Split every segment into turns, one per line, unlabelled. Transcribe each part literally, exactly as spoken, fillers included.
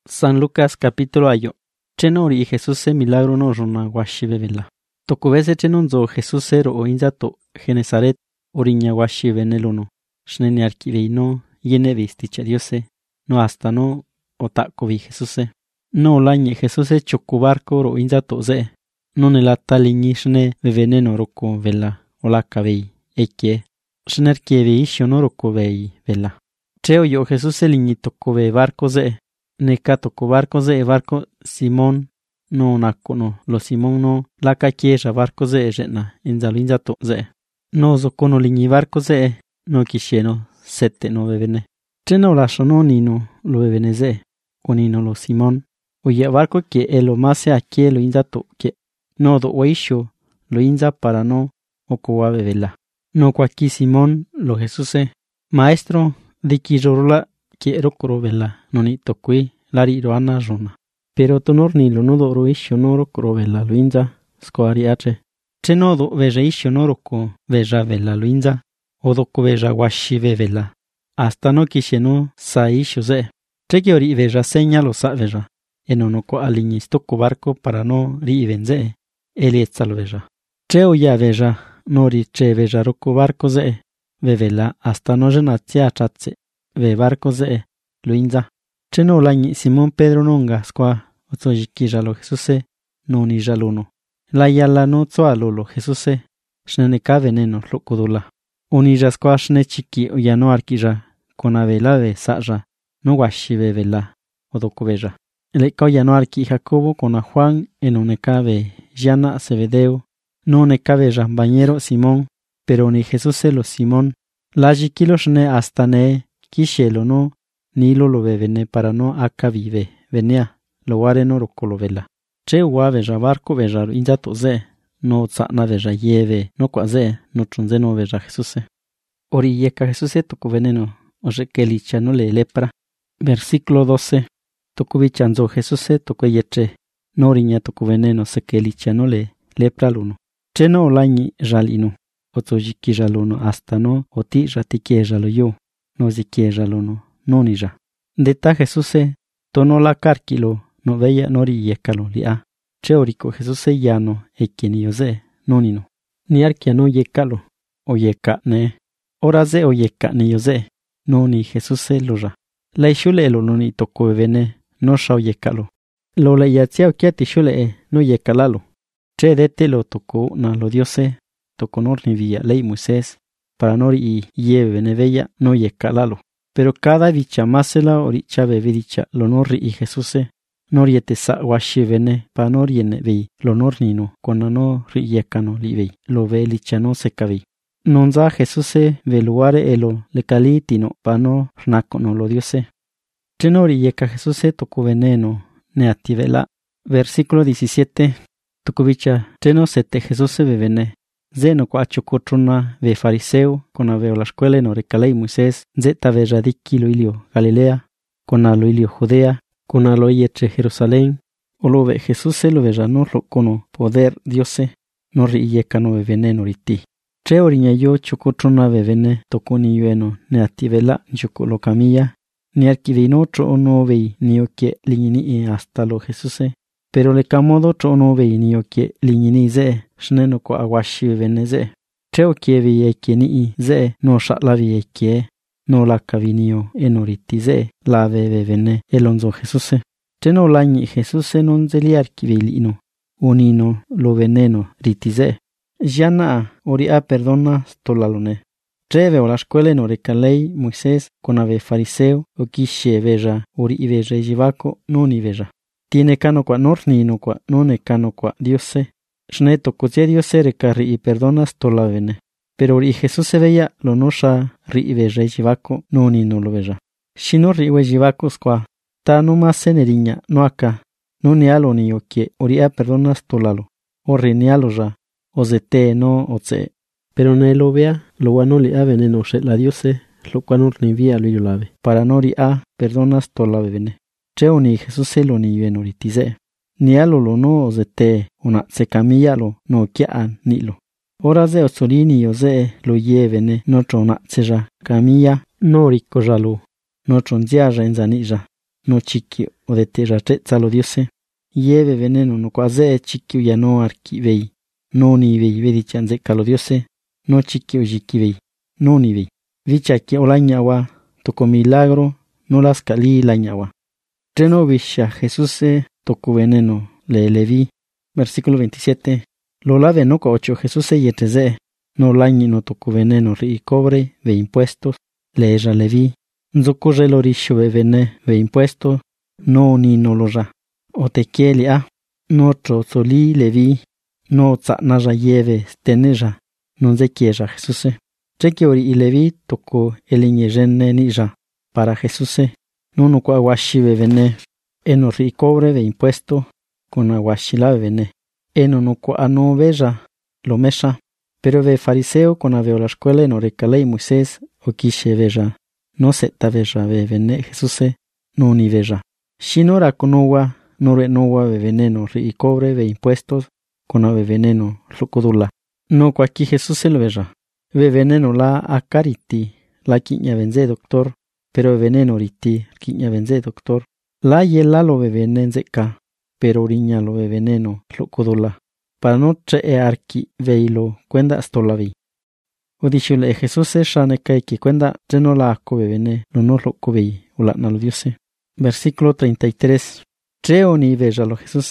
San Lucas capítulo ayo. Chenori Jesús se milagro no rona washi bebela. Tokubese chenonzo Jesús ero o inzato Genezaret oriña washi beneluno. Shneni arkiveino yene visticha diose. No hasta no otakovi Jesús. No lañe Jesús chokubarko ro inzato ze. No nelata liñi shne beveneno roko vela olakavei eke. Shner kievei shonoro vei vela. Cheo yo Jesús liñi tokove barco ze. Neka toko barco ze barco Simón no nakono lo Simón no la kakieja barco ze jena inzalo inzato ze. No zokono liñi barco ze no kisheno sete no bebene. Cheno la shono nino lo bebene ze. Konino lo Simón. Oye barco que elo mase aquí lo inzato que no do oisho lo inza para no okowa bebela. No kwaki Simón lo Jesús se. Maestro diki jorola quiero corobela, no ni tokui, lari roana rona. Pero tonor ni lo nodo roisho noro corobela luinza, scoariache. Che nodo veja isho noroko veja vela luinza, odoko veja washi vela. Hasta no kisheno sa isho ze. Che ori veja seña lo sa veja. Enonoko aliñis toko barco para no ri venze. Elietzalo veja. Che oya veja, nori che veja roko barco ze. Vevela hasta no jenatia chatse. Ve barco ze, luinza. Cheno lañi Simón Pedro nonga squa, otsojiki jalo Jesuse, no ni jalono. La yala no tsoalo lo Jesuse, shneneka veneno lo kodula. Unija squa shne chiki oyano arkija, konavela ve saja, no washi vela, odokoveja. Leka oyano arki Jacobo kona Juan, enoneka ve Jana Zebedeo, no neka veja bañero Simón, pero ni Jesuse lo Simón, la jikilo shne hasta ne, Kishelo no, nilo lo bebene para no acá vive, venea, lo ware no rocolo vela. Che wa veja barco veja inzato ze, no tsana veja yeve, no kwaze, no chunze no veja Jesuse. Ori yeka Jesuse toko veneno, oje kelicha no le lepra. Versículo doce. Toko bichanzo Jesuse toko yeche, no riña toko veneno se kelicha no le lepra luno. Che no olañi jalino, otojiki jalono hasta no, oti ratike jalo yo. No ziquiera lo no, no ni ya. Deta Jesús se, tono la carquilo, no veía nori yekalo lia. Cheorico Jesús se llano, e quien yo ze, no ni no. Ni arquia no yekalo, o yeka ne. Ora ze o yeka ni yo ze, no ni Jesús se lo ya. La ishule lo no ni toko vene, no shao yekalo. Lo le yatia o kia tishule e, no yekalalo. Che dete lo toko na lo diose, toko nor ni via ley Moisés. Para nori y yeve nevella no yekalalo. Pero cada dicha masela oricha bebedicha lo nori y Jesuse, noriete sa washi vene, pa nori nevei, lo nornino, con no ri yekano livei, lo ve lichano se cavi. Nonza Jesuse veluare elo le calitino, pa no rnacono lo diose. Chenori yeka Jesuse toko veneno, neativela. Versículo diecisiete. Tokovicha, cheno sete Jesuse bebene. Zeno cuacho cotrona ve fariseo, con aveo la escuela no recalei Moisés, zeta veja diki lo ilio Galilea, con a lo ilio Judea, con a lo ieche Jerusalén, o lo ve Jesús se lo veja no lo cono poder Diose, no ri yeca no ve veneno riti. Che oriña yo chocotrona ve vene, toconi yueno, ne ativela, choco lo camilla, ni arquivino tro o no vei, ni o que liñini hasta lo Jesús. Pero le camodo tro no vei ni o que liñini ze, shneno ko awashi veneze. Cheo que vi e ni ze, no sha la vi e no la cavinio enoriti ze, la ve vene, elonzo Jesuse. Cheno lañi Jesuse non zeliar kivilino, unino lo veneno ritize. Jana oria perdona stolalone. Treve o la escuela no recalei Moisés con ave fariseo, o kishe veja, ori i veja jivaco, non i veja. Tiene cano qua norni no qua non è cano qua Diose. Shneto così Diose recari y perdonas tolavene. Pero ri Jesús se veía lo nosha ri y veja jivaco no ni no lo veja. Shino ri we jivaco squa. Ta no más seneriña no acá. No ni alo ni o que oria perdonas tolalo. O ri ni alo ya. O zete no o tse. Pero ne lo vea lo guano li a veneno she la Diose. Lo cuanor ni via lo lave. Para no ri a perdonas tolavene. Cheo ni Jesús se lo ni venoritize. Ni alo lo no zete, una se camilla lo no kiaan ni lo. Ora ze osolini yo ze lo yevene no trona seja camilla no rico jalo. No tronzia ja enzanija. no chiquio o de te rachetza lo diose. Lleve veneno no quaze chiquio ya no arquivei. No ni vei vedichan zeca lo diose. No chiquio jiquivei. No ni vei. Vicha que olañawa tocó milagro. No las cali lañawa. Treno visha Jesús tocó veneno le levi. Versículo veintisiete. Lo lave no cocho Jesús se yeteze. No lañi no tocó veneno ri cobre ve impuestos. Le ella levi. Nzocorre lo risho ve vene ve impuestos. No ni no lo ra. O te quieli a. No tro soli levi. No tsa nara yeve steneja. No ze quiera Jesús. Trequiori y levi tocó el iñerene ni ja. Para Jesús. No no qua washi ve vene. Eno ri cobre ve impuesto. Con aguashila ve vene. Eno no qua no veja. Lo mesha. Pero ve fariseo con aveo la escuela en orecalei Moisés. O quishe veja. No se ta veja ve vene Jesús. No ni veja. Shinora conowa. No re nowa ve veneno ri cobre ve impuestos. Con ave veneno lucodula. No qua aquí Jesús se lo veja. Ve veneno la acariti. La quiña venze doctor. Pero veneno riti. Quiña venze doctor. La yela lo ve venenzeca. Pero oriña lo ve veneno lucodula. Para no tre arki veilo cuenda stolavi. O dixule Jesús se shane que cuenda treno la ako ve vene. Lo no lo covei. Ula na lo diose. Versículo treinta y tres. Treo ni veja lo Jesús.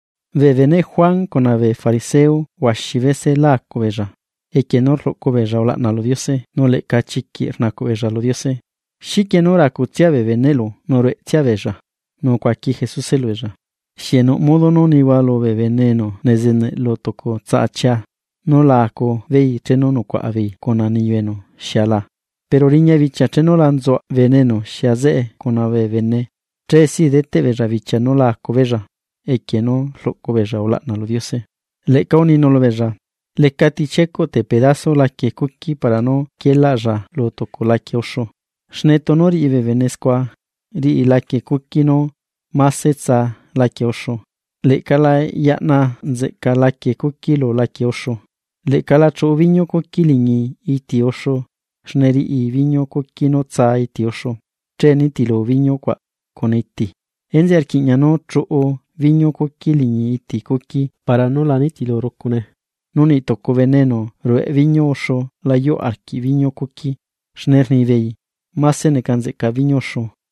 Ve vene Juan con ave fariseo. Washivese la ako veja. E que no lo coveja ula na lo diose. No le cachiqui na coveja lo diose. Si que no ra cutia ve venelo. No re tia veja. No qua aquí Jesús se lo veja. Si no modo no ni walo ve veneno. Nezen lo toko tsacha. No la ako vei treno no qua avei. Con aniveno. Shala. Pero riña vicha treno lanzo veneno. Shaze con ave vene. Tre si dete veja vicha no la ako veja. E que no lo coveja ula na lo diose. Le cauni no lo veja. Le cati checo te pedazo la que kuki para no que la ra lo toko la que osho. Shnetonori ive venesqua. Ri la que kuki no. Masetza la que osho. Le cala yana ze cala que kuki lo la que osho. Le cala cho viño kuki liñi iti osho. Shneri i viño kuki no tsa iti osho. Treni ti lo viño qua con iti. Enze arquiñano cho o viño kuki liñi iti kuki para no la niti lo rokune. Nuni tocó veneno, rue viño osho, la yo arqui viño kuki, shner ni vei, mase ne kanze ka viño osho,